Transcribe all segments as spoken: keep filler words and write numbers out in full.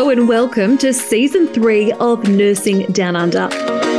Hello and welcome to Season three of Nursing Down Under.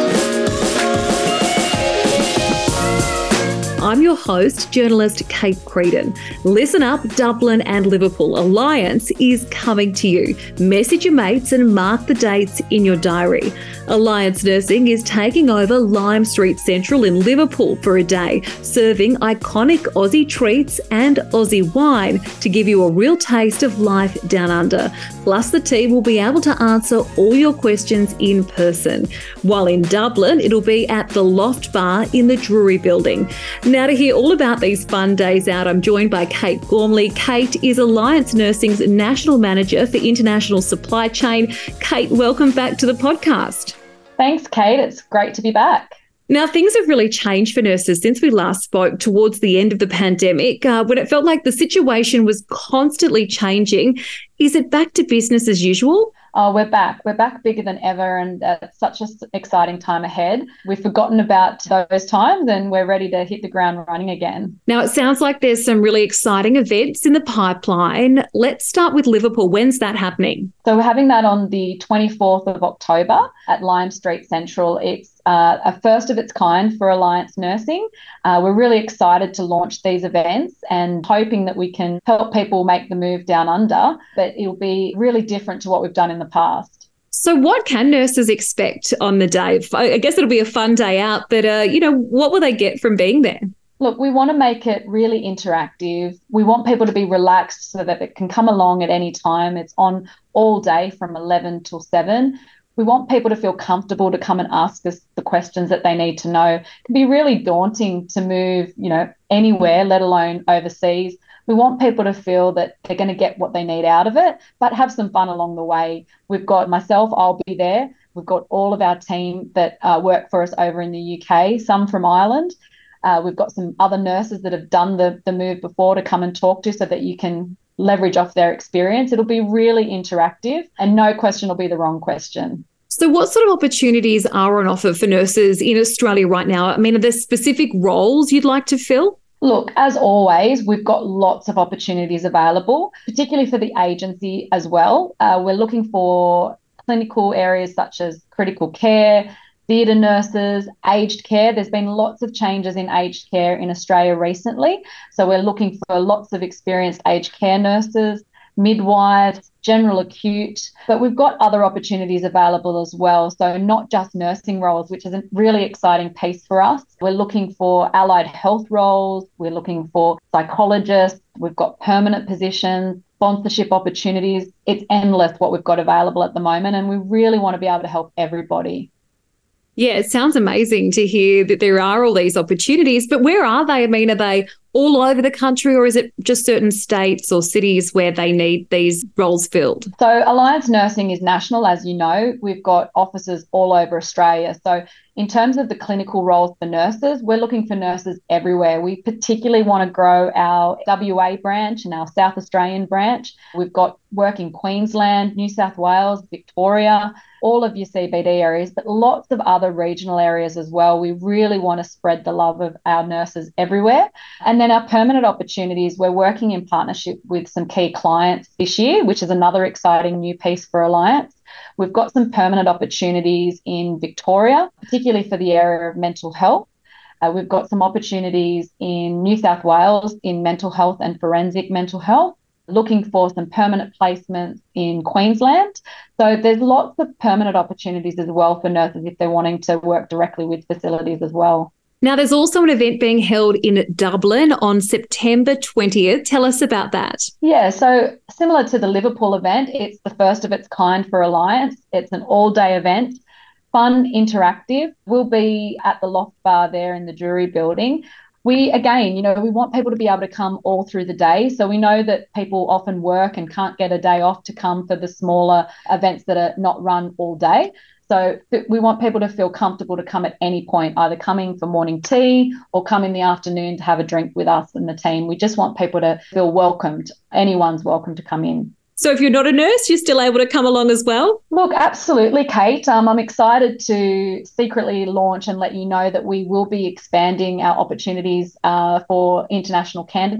I'm your host, journalist Kate Creedon. Listen up, Dublin and Liverpool Alliance is coming to you. Message your mates and mark the dates in your diary. Alliance Nursing is taking over Lime Street Central in Liverpool for a day, serving iconic Aussie treats and Aussie wine to give you a real taste of life down under. Plus, the team will be able to answer all your questions in person. While in Dublin, it'll be at the Loft Bar in the Drury Building. Now, to hear all about these fun days out, I'm joined by Kate Gormley. Kate is Alliance Nursing's National Manager for International Supply Chain. Kate, welcome back to the podcast. Thanks, Kate. It's great to be back. Now, things have really changed for nurses since we last spoke towards the end of the pandemic, uh, when it felt like the situation was constantly changing. Is it back to business as usual? Oh, we're back. We're back bigger than ever, and uh, it's such an exciting time ahead. We've forgotten about those times and we're ready to hit the ground running again. Now, it sounds like there's some really exciting events in the pipeline. Let's start with Liverpool. When's that happening? So we're having that on the twenty-fourth of October at Lime Street Central. It's uh, a first of its kind for Alliance Nursing. Uh, we're really excited to launch these events and hoping that we can help people make the move down under, but it'll be really different to what we've done in the past. So what can nurses expect on the day? I guess it'll be a fun day out, but, uh, you know, what will they get from being there? Look, we want to make it really interactive. We want people to be relaxed so that it can come along at any time. It's on all day from eleven till seven. We want people to feel comfortable to come and ask us the questions that they need to know. It can be really daunting to move, you know, anywhere, let alone overseas. We want people to feel that they're going to get what they need out of it, but have some fun along the way. We've got myself, I'll be there. We've got all of our team that uh, work for us over in the U K, some from Ireland. Uh, we've got some other nurses that have done the, the move before to come and talk to so that you can leverage off their experience. It'll be really interactive and no question will be the wrong question. So what sort of opportunities are on offer for nurses in Australia right now? I mean, are there specific roles you'd like to fill? Look, as always, we've got lots of opportunities available, particularly for the agency as well. Uh, we're looking for clinical areas such as critical care, theatre nurses, aged care. There's been lots of changes in aged care in Australia recently. So we're looking for lots of experienced aged care nurses, midwives, general acute, but we've got other opportunities available as well. So not just nursing roles, which is a really exciting piece for us. We're looking for allied health roles. We're looking for psychologists. We've got permanent positions, sponsorship opportunities. It's endless what we've got available at the moment, and we really want to be able to help everybody. Yeah, it sounds amazing to hear that there are all these opportunities, but where are they? I mean, are they all over the country or is it just certain states or cities where they need these roles filled? So Alliance Nursing is national, as you know. We've got offices all over Australia. So in terms of the clinical roles for nurses, we're looking for nurses everywhere. We particularly want to grow our W A branch and our South Australian branch. We've got work in Queensland, New South Wales, Victoria, all of your C B D areas, but lots of other regional areas as well. We really want to spread the love of our nurses everywhere. And then our permanent opportunities, we're working in partnership with some key clients this year, which is another exciting new piece for Alliance. We've got some permanent opportunities in Victoria, particularly for the area of mental health. Uh, we've got some opportunities in New South Wales in mental health and forensic mental health, looking for some permanent placements in Queensland. So there's lots of permanent opportunities as well for nurses if they're wanting to work directly with facilities as well. Now, there's also an event being held in Dublin on September twentieth. Tell us about that. Yeah, so similar to the Liverpool event, it's the first of its kind for Alliance. It's an all-day event, fun, interactive. We'll be at the Loft Bar there in the Drury Building. We, again, you know, we want people to be able to come all through the day. So we know that people often work and can't get a day off to come for the smaller events that are not run all day. So we want people to feel comfortable to come at any point, either coming for morning tea or come in the afternoon to have a drink with us and the team. We just want people to feel welcomed. Anyone's welcome to come in. So if you're not a nurse, you're still able to come along as well? Look, absolutely, Kate. Um, I'm excited to secretly launch and let you know that we will be expanding our opportunities uh, for international candidates.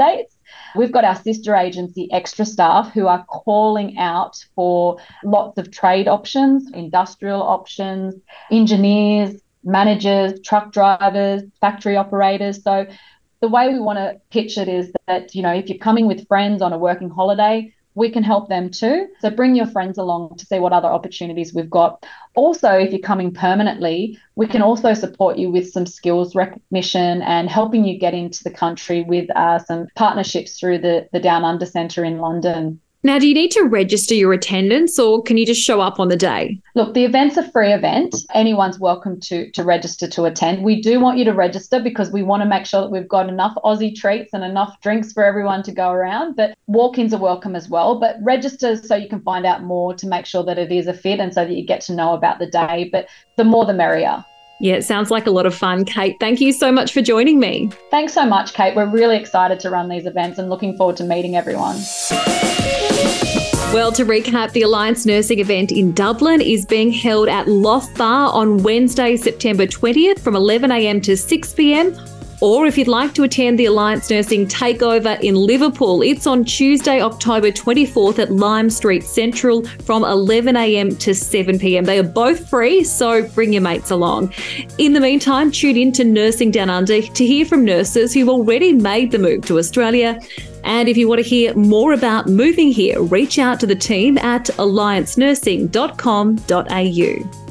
We've got our sister agency, Extra Staff, who are calling out for lots of trade options, industrial options, engineers, managers, truck drivers, factory operators. So the way we want to pitch it is that, you know, if you're coming with friends on a working holiday, we can help them too. So bring your friends along to see what other opportunities we've got. Also, if you're coming permanently, we can also support you with some skills recognition and helping you get into the country with uh, some partnerships through the, the Down Under Centre in London. Now, do you need to register your attendance or can you just show up on the day? Look, the event's a free event. Anyone's welcome to, to register to attend. We do want you to register because we want to make sure that we've got enough Aussie treats and enough drinks for everyone to go around. But walk-ins are welcome as well. But register so you can find out more to make sure that it is a fit and so that you get to know about the day. But the more the merrier. Yeah, it sounds like a lot of fun, Kate. Thank you so much for joining me. Thanks so much, Kate. We're really excited to run these events and looking forward to meeting everyone. Well, to recap, the Alliance Nursing event in Dublin is being held at Loft Bar on Wednesday, September twentieth from eleven a.m. to six p.m. Or if you'd like to attend the Alliance Nursing Takeover in Liverpool, it's on Tuesday, October twenty-fourth at Lime Street Central from eleven a.m. to seven p.m. They are both free, so bring your mates along. In the meantime, tune in to Nursing Down Under to hear from nurses who've already made the move to Australia. And if you want to hear more about moving here, reach out to the team at alliance nursing dot com dot a u.